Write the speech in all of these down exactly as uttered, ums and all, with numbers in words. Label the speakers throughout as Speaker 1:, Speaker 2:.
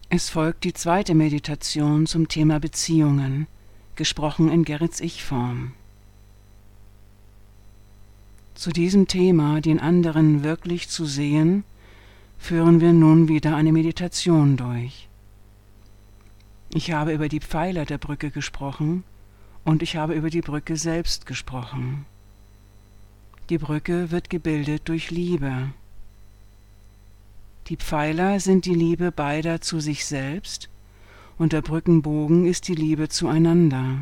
Speaker 1: Es folgt die zweite Meditation zum Thema Beziehungen, gesprochen in Gerrits Ich-Form. Zu diesem Thema, den anderen wirklich zu sehen, führen wir nun wieder eine Meditation durch. Ich habe über die Pfeiler der Brücke gesprochen und ich habe über die Brücke selbst gesprochen. Die Brücke wird gebildet durch Liebe. Die Pfeiler sind die Liebe beider zu sich selbst und der Brückenbogen ist die Liebe zueinander.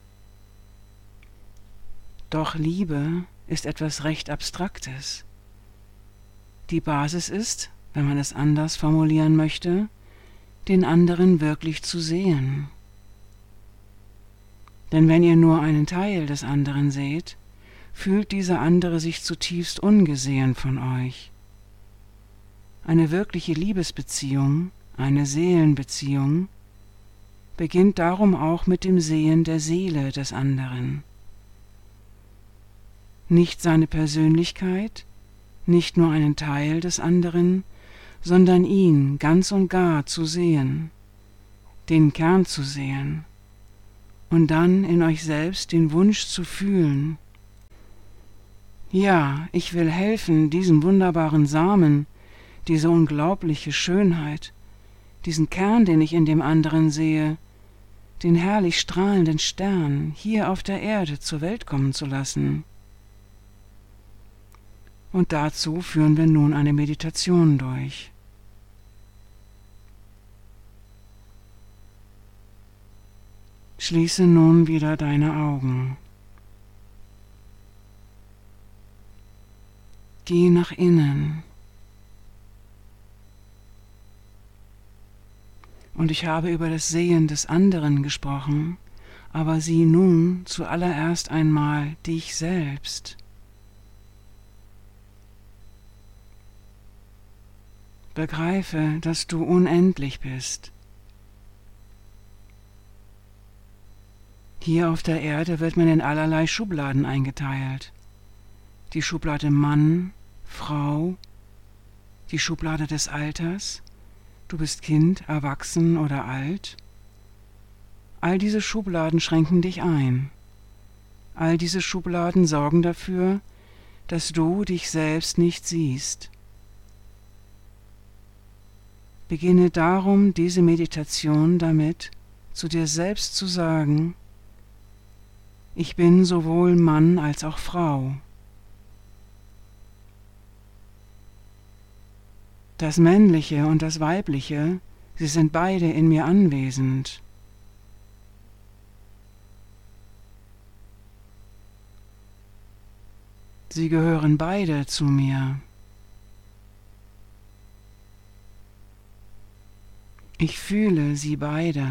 Speaker 1: Doch Liebe ist etwas recht Abstraktes. Die Basis ist, wenn man es anders formulieren möchte, den anderen wirklich zu sehen. Denn wenn ihr nur einen Teil des anderen seht, fühlt dieser andere sich zutiefst ungesehen von euch. Eine wirkliche Liebesbeziehung, eine Seelenbeziehung, beginnt darum auch mit dem Sehen der Seele des anderen. Nicht seine Persönlichkeit, nicht nur einen Teil des anderen, sondern ihn ganz und gar zu sehen, den Kern zu sehen und dann in euch selbst den Wunsch zu fühlen. Ja, ich will helfen, diesen wunderbaren Samen, diese unglaubliche Schönheit, diesen Kern, den ich in dem anderen sehe, den herrlich strahlenden Stern hier auf der Erde zur Welt kommen zu lassen. Und dazu führen wir nun eine Meditation durch. Schließe nun wieder deine Augen. Geh nach innen. Und ich habe über das Sehen des anderen gesprochen, aber sieh nun zuallererst einmal dich selbst. Begreife, dass du unendlich bist. Hier auf der Erde wird man in allerlei Schubladen eingeteilt. Die Schublade Mann, Frau, die Schublade des Alters, du bist Kind, erwachsen oder alt. All diese Schubladen schränken dich ein. All diese Schubladen sorgen dafür, dass du dich selbst nicht siehst. Beginne darum diese Meditation damit, zu dir selbst zu sagen: Ich bin sowohl Mann als auch Frau. Das Männliche und das Weibliche, sie sind beide in mir anwesend. Sie gehören beide zu mir. Ich fühle sie beide.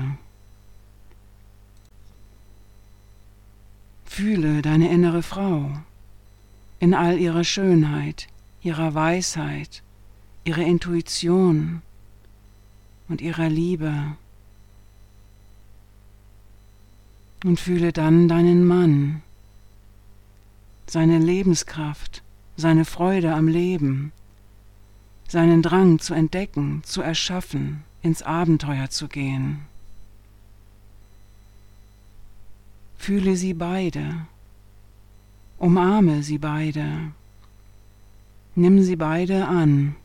Speaker 1: Fühle deine innere Frau in all ihrer Schönheit, ihrer Weisheit, ihrer Intuition und ihrer Liebe. Und fühle dann deinen Mann, seine Lebenskraft, seine Freude am Leben, seinen Drang zu entdecken, zu erschaffen, ins Abenteuer zu gehen. Fühle sie beide, umarme sie beide, nimm sie beide an.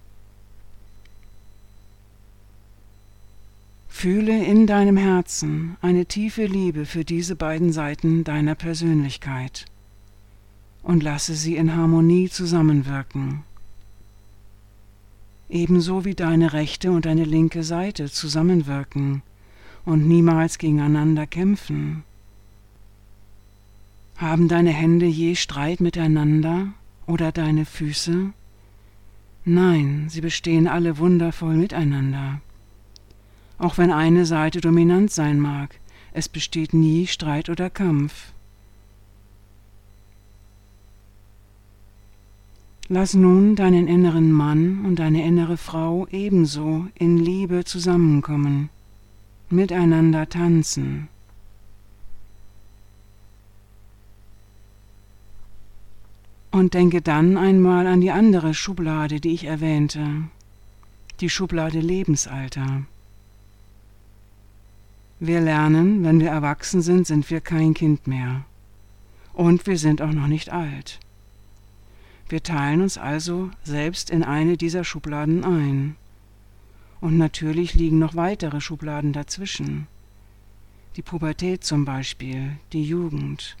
Speaker 1: Fühle in deinem Herzen eine tiefe Liebe für diese beiden Seiten deiner Persönlichkeit und lasse sie in Harmonie zusammenwirken. Ebenso wie deine rechte und deine linke Seite zusammenwirken und niemals gegeneinander kämpfen. Haben deine Hände je Streit miteinander oder deine Füße? Nein, sie bestehen alle wundervoll miteinander. Auch wenn eine Seite dominant sein mag, es besteht nie Streit oder Kampf. Lass nun deinen inneren Mann und deine innere Frau ebenso in Liebe zusammenkommen, miteinander tanzen. Und denke dann einmal an die andere Schublade, die ich erwähnte, die Schublade Lebensalter. Wir lernen, wenn wir erwachsen sind, sind wir kein Kind mehr. Und wir sind auch noch nicht alt. Wir teilen uns also selbst in eine dieser Schubladen ein. Und natürlich liegen noch weitere Schubladen dazwischen. Die Pubertät zum Beispiel, die Jugend.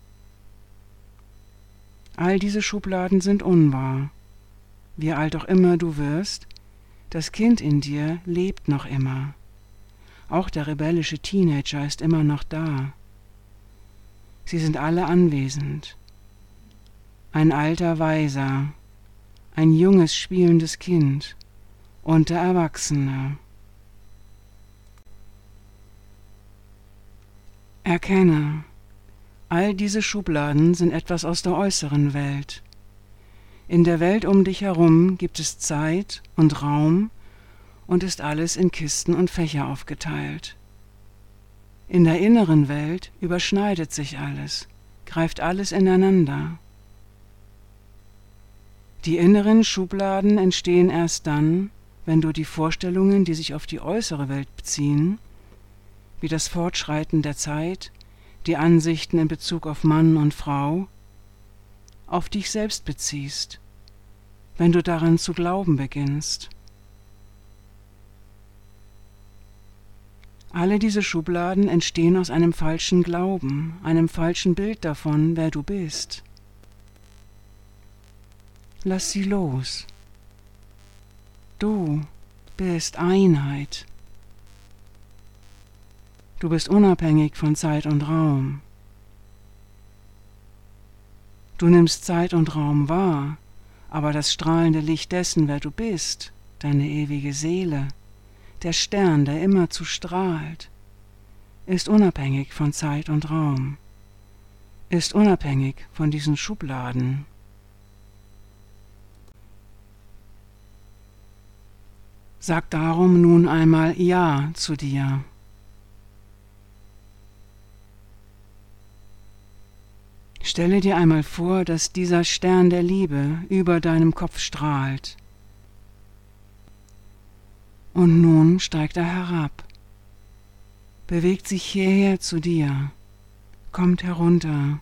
Speaker 1: All diese Schubladen sind unwahr. Wie alt auch immer du wirst, das Kind in dir lebt noch immer. Auch der rebellische Teenager ist immer noch da. Sie sind alle anwesend. Ein alter Weiser, ein junges spielendes Kind und der Erwachsene. Erkenne, all diese Schubladen sind etwas aus der äußeren Welt. In der Welt um dich herum gibt es Zeit und Raum und ist alles in Kisten und Fächer aufgeteilt. In der inneren Welt überschneidet sich alles, greift alles ineinander. Die inneren Schubladen entstehen erst dann, wenn du die Vorstellungen, die sich auf die äußere Welt beziehen, wie das Fortschreiten der Zeit, die Ansichten in Bezug auf Mann und Frau, auf dich selbst beziehst, wenn du daran zu glauben beginnst. Alle diese Schubladen entstehen aus einem falschen Glauben, einem falschen Bild davon, wer du bist. Lass sie los. Du bist Einheit. Du bist unabhängig von Zeit und Raum. Du nimmst Zeit und Raum wahr, aber das strahlende Licht dessen, wer du bist, deine ewige Seele, der Stern, der immerzu strahlt, ist unabhängig von Zeit und Raum, ist unabhängig von diesen Schubladen. Sag darum nun einmal Ja zu dir. Stelle dir einmal vor, dass dieser Stern der Liebe über deinem Kopf strahlt. Und nun steigt er herab, bewegt sich hierher zu dir, kommt herunter.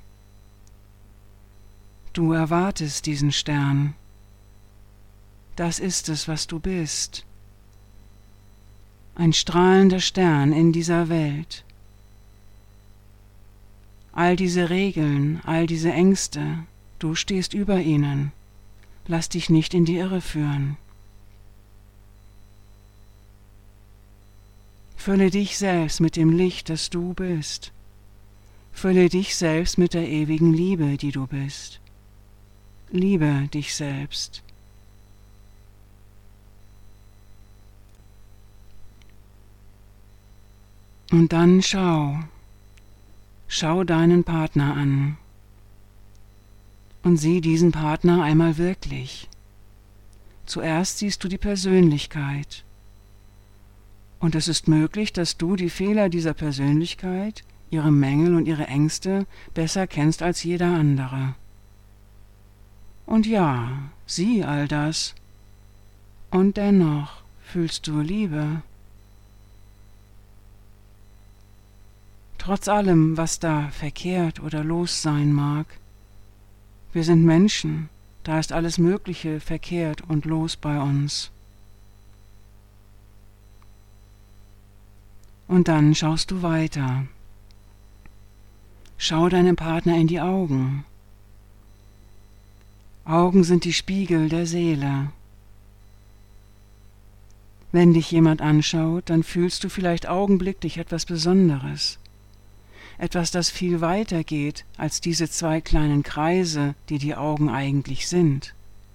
Speaker 1: Du erwartest diesen Stern. Das ist es, was du bist. Ein strahlender Stern in dieser Welt. All diese Regeln, all diese Ängste, du stehst über ihnen. Lass dich nicht in die Irre führen. Fülle dich selbst mit dem Licht, das du bist. Fülle dich selbst mit der ewigen Liebe, die du bist. Liebe dich selbst. Und dann schau, schau deinen Partner an und sieh diesen Partner einmal wirklich. Zuerst siehst du die Persönlichkeit. Und es ist möglich, dass du die Fehler dieser Persönlichkeit, ihre Mängel und ihre Ängste besser kennst als jeder andere. Und ja, sieh all das. Und dennoch fühlst du Liebe. Trotz allem, was da verkehrt oder los sein mag. Wir sind Menschen, da ist alles Mögliche verkehrt und los bei uns. Und dann schaust du weiter. Schau deinem Partner in die Augen. Augen sind die Spiegel der Seele. Wenn dich jemand anschaut, dann fühlst du vielleicht augenblicklich etwas Besonderes. Etwas, das viel weiter geht als diese zwei kleinen Kreise, die die Augen eigentlich sind.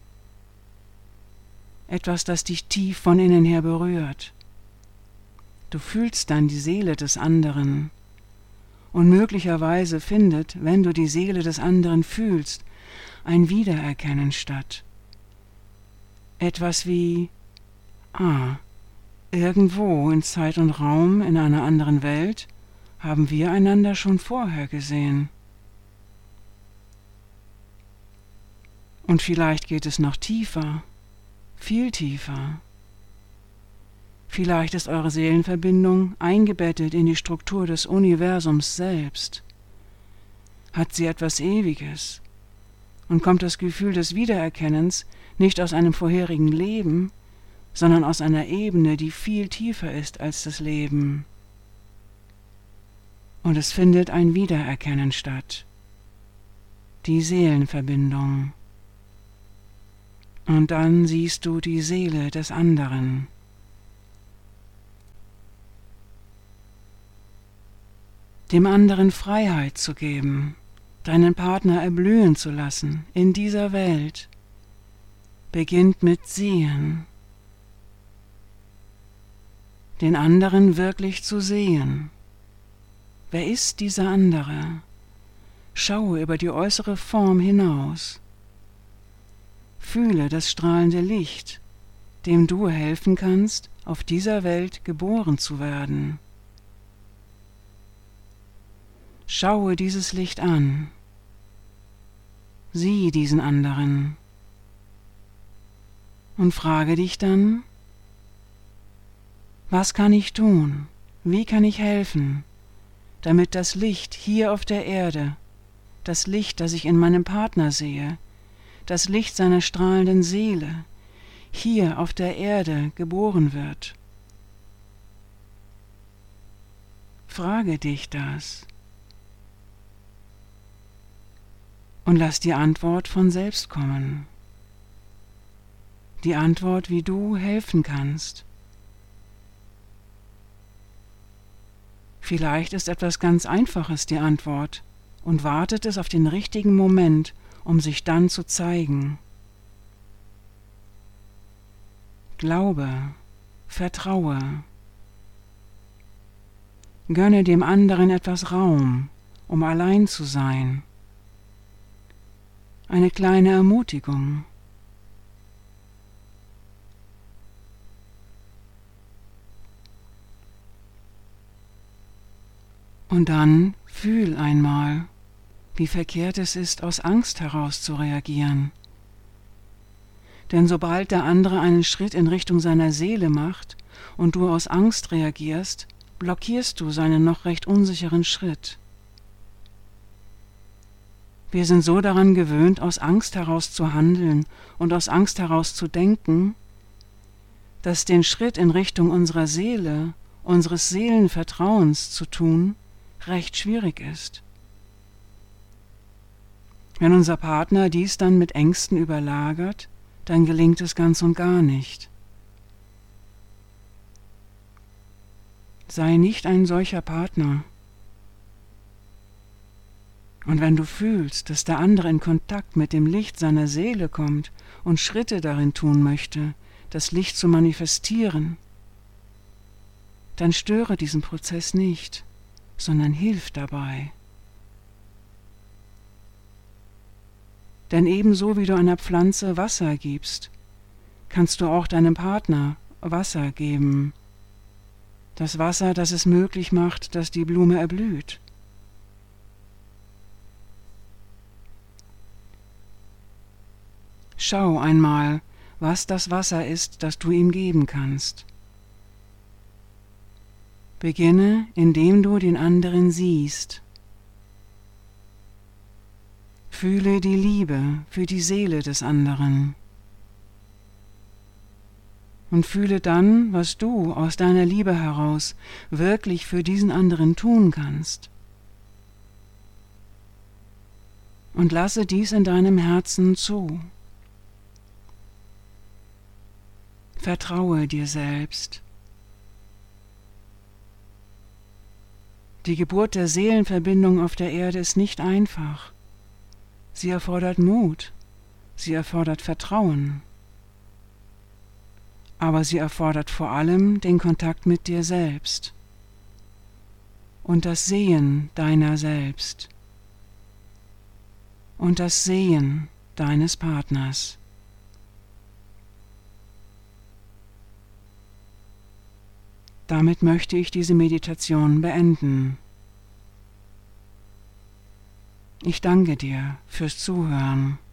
Speaker 1: Etwas, das dich tief von innen her berührt. Du fühlst dann die Seele des anderen. Und möglicherweise findet, wenn du die Seele des anderen fühlst, ein Wiedererkennen statt. Etwas wie, ah, irgendwo in Zeit und Raum in einer anderen Welt haben wir einander schon vorher gesehen. Und vielleicht geht es noch tiefer, viel tiefer. Vielleicht ist eure Seelenverbindung eingebettet in die Struktur des Universums selbst. Hat sie etwas Ewiges? Und kommt das Gefühl des Wiedererkennens nicht aus einem vorherigen Leben, sondern aus einer Ebene, die viel tiefer ist als das Leben. Und es findet ein Wiedererkennen statt. Die Seelenverbindung. Und dann siehst du die Seele des anderen. Dem anderen Freiheit zu geben, deinen Partner erblühen zu lassen in dieser Welt, beginnt mit Sehen. Den anderen wirklich zu sehen. Wer ist dieser andere? Schaue über die äußere Form hinaus. Fühle das strahlende Licht, dem du helfen kannst, auf dieser Welt geboren zu werden. Schaue dieses Licht an. Sieh diesen anderen. Und frage dich dann, was kann ich tun? Wie kann ich helfen, damit das Licht hier auf der Erde, das Licht, das ich in meinem Partner sehe, das Licht seiner strahlenden Seele, hier auf der Erde geboren wird? Frage dich das. Und lass die Antwort von selbst kommen. Die Antwort, wie du helfen kannst. Vielleicht ist etwas ganz Einfaches die Antwort und wartet es auf den richtigen Moment, um sich dann zu zeigen. Glaube, vertraue. Gönne dem anderen etwas Raum, um allein zu sein. Eine kleine Ermutigung. Und dann fühl einmal, wie verkehrt es ist, aus Angst heraus zu reagieren. Denn sobald der andere einen Schritt in Richtung seiner Seele macht und du aus Angst reagierst, blockierst du seinen noch recht unsicheren Schritt. Wir sind so daran gewöhnt, aus Angst heraus zu handeln und aus Angst heraus zu denken, dass den Schritt in Richtung unserer Seele, unseres Seelenvertrauens zu tun, recht schwierig ist. Wenn unser Partner dies dann mit Ängsten überlagert, dann gelingt es ganz und gar nicht. Sei nicht ein solcher Partner. Und wenn du fühlst, dass der andere in Kontakt mit dem Licht seiner Seele kommt und Schritte darin tun möchte, das Licht zu manifestieren, dann störe diesen Prozess nicht, sondern hilf dabei. Denn ebenso wie du einer Pflanze Wasser gibst, kannst du auch deinem Partner Wasser geben. Das Wasser, das es möglich macht, dass die Blume erblüht. Schau einmal, was das Wasser ist, das du ihm geben kannst. Beginne, indem du den anderen siehst. Fühle die Liebe für die Seele des anderen. Und fühle dann, was du aus deiner Liebe heraus wirklich für diesen anderen tun kannst. Und lasse dies in deinem Herzen zu. Vertraue dir selbst. Die Geburt der Seelenverbindung auf der Erde ist nicht einfach. Sie erfordert Mut, sie erfordert Vertrauen. Aber sie erfordert vor allem den Kontakt mit dir selbst und das Sehen deiner selbst und das Sehen deines Partners. Damit möchte ich diese Meditation beenden. Ich danke dir fürs Zuhören.